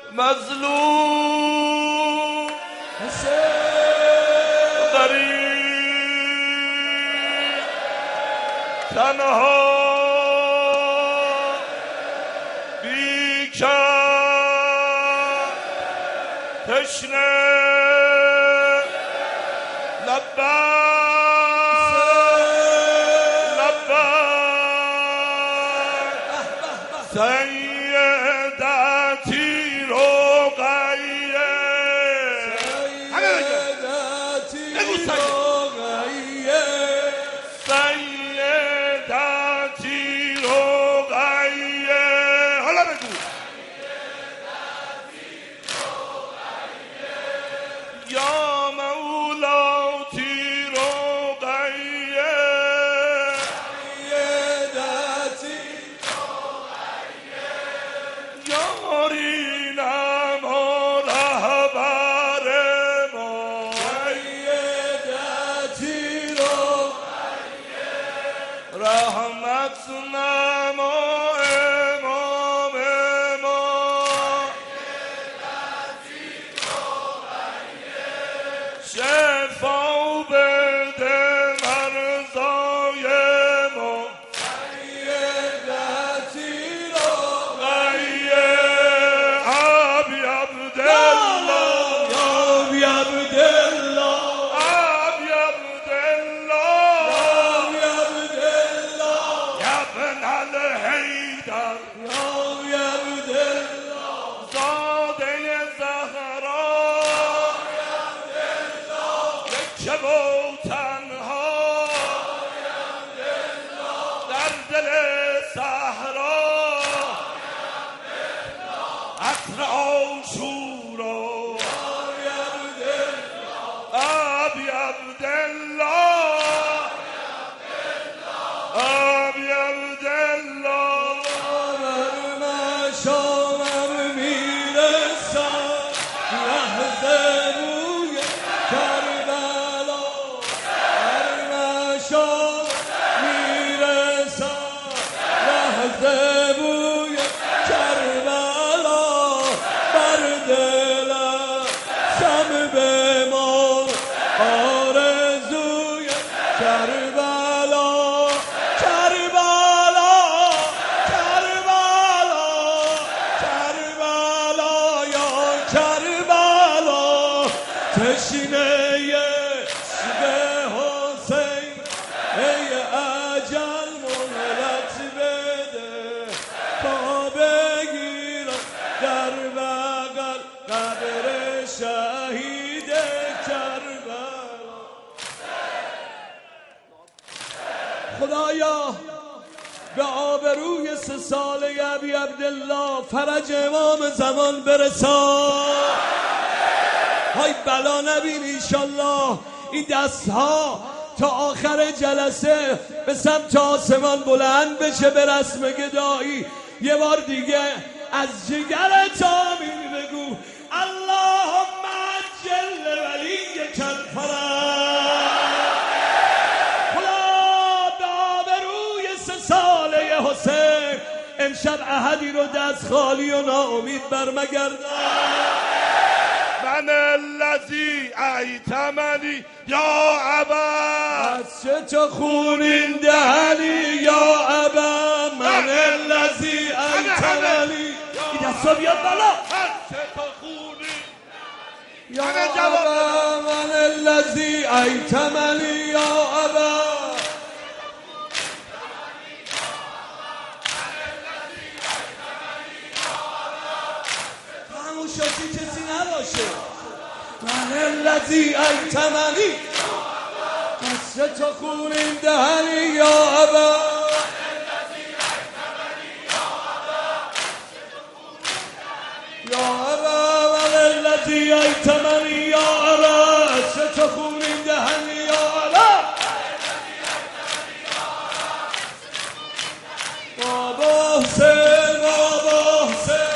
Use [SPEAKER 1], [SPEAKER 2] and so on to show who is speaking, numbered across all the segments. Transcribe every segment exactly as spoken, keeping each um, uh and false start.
[SPEAKER 1] مظلوم غریب تنها بیکر تشنه لبک سیدتی رقیه
[SPEAKER 2] سیدتی رقیه
[SPEAKER 1] سیدتی رقیه حالا بگو یا مولاتی رقیه یارینم و رهبر ما
[SPEAKER 2] سیدتی رقیه
[SPEAKER 1] رحمت نما امام ما شفا بده مرزای ما
[SPEAKER 2] سیدتی
[SPEAKER 1] که با تنها در دل صحرا عطر عاشورا ابی عبدالله ابی عبدالله
[SPEAKER 2] من شامم میرسم لحظه روی کربلا من شام میرسم لحظه روی کربلا بر دلم شم بمان آرزوی کربلا کربلا کربلا کربلا یا کربلا تشنه عشق حسین ای اجل مهلت بده تا بگیرم در بغل قبر شهید کربلا خدایا به آبروی سه ساله ابی عبدالله فرج امام زمان برسا های بلا نبین ایشالله این دستها تا آخر جلسه به سمت آسمان بلند بشه به رسم گدایی. یه بار دیگه از جگرت آمین بگو اللهم عجل ولیک الفرج. خدا به آبروی سه ساله حسین امشب احدی رو دست خالی و ناامید برمگردن.
[SPEAKER 1] من الذی ایتمنی یا ابا
[SPEAKER 2] از چه تو خونین دهنی یا ابا من الذی ایتمنی این دستا بیاد بالا
[SPEAKER 1] از چه تو خونی
[SPEAKER 2] یا ابا من الذی ایتمنی یا ابا خاموشی کسی نباشه. من الذی ایتمنی از چه تو خونین دهنی یا ابا یا ابا من الذی ایتمنی یا ابا از چه تو خونین دهنی یا ابا بابا حسین بابا حسین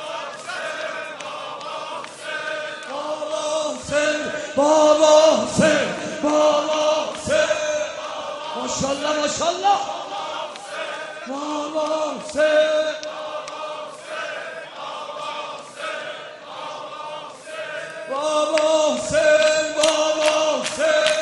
[SPEAKER 2] بابا حسین ماشاءالله ماشاءالله بابا حسین بابا حسین بابا حسین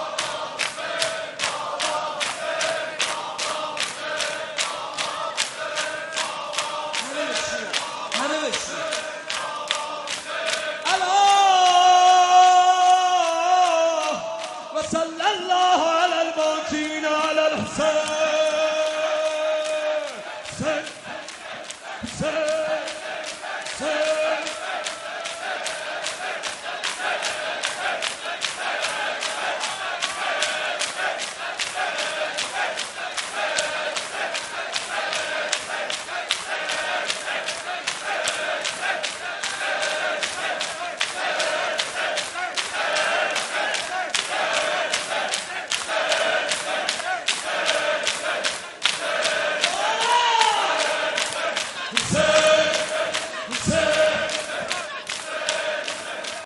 [SPEAKER 2] وصلى الله على الباقين على الحسين حسين حسين حسين Say